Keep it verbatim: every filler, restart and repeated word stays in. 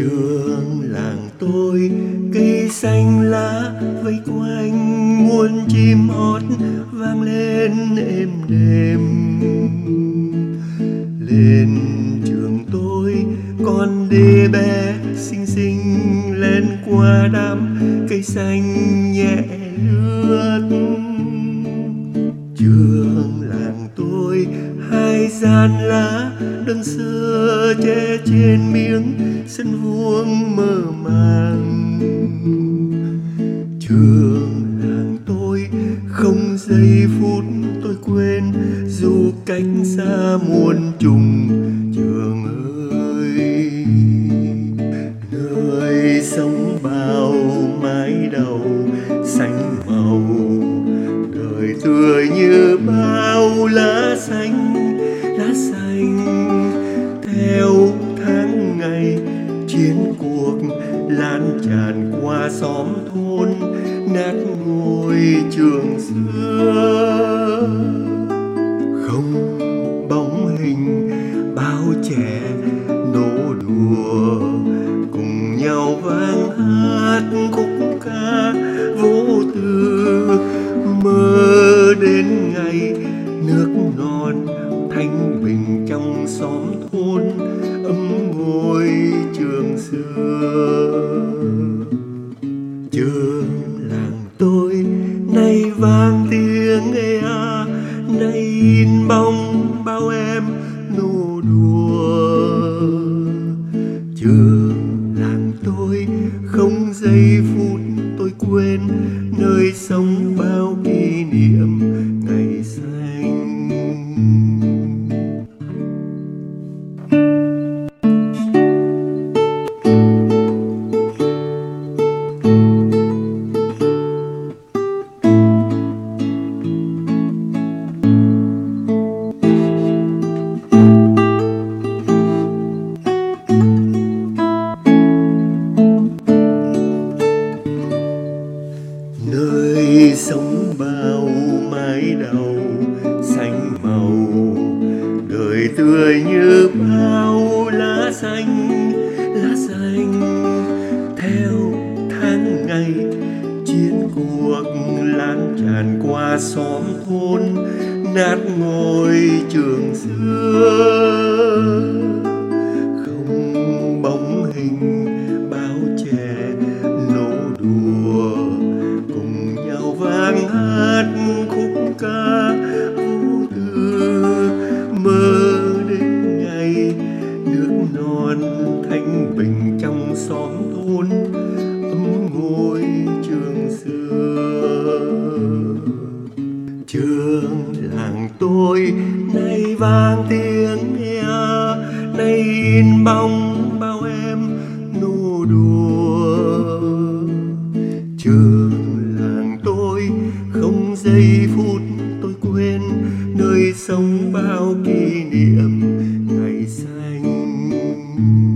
Trường làng tôi cây xanh lá vây quanh, muôn chim hót vang lên êm đềm. Lên trường tôi con đê bé xinh xinh lên qua đám cây xanh nhẹ lướt. Trường làng tôi hai gian lá đơn sơ che trên miếng sân vuông mơ màng. Trường làng tôi không giây phút tôi quên, dù cách xa muôn trùng. Trường ơi, nơi sống bao mái đầu xanh màu, đời tươi như bao lá xanh, lá xanh theo tháng ngày. Chiến cuộc lan tràn qua xóm thôn, nát ngôi trường xưa. Không bóng hình bao trẻ nô đùa, cùng nhau vang hát khúc ca vô tư. Mơ đến ngày nước non thanh bình trong xóm thôn, ấm ngôi trường xưa. Trường làng tôi nay vang tiếng ê a, nay in bóng bao em nô đùa. Trường làng tôi không giây phút tôi quên, nơi sống bao kỷ niệm ngày xanh. Nơi sống bao mái đầu xanh màu, đời tươi như bao lá xanh, lá xanh theo tháng ngày. Chiến cuộc lan tràn qua xóm thôn, nát ngôi trường xưa. Không bóng hình bao trẻ nô đùa, cùng nhau vang hát khúc ca vô tư. Mơ đến ngày nước non thanh bình trong xóm thôn, ấm ngôi trường xưa. Trường làng tôi nay vang tiếng ea, nay in bóng bao em nô đùa. Trường làng tôi không giây phút tôi quên, nơi sống bao kỷ niệm ngày xanh.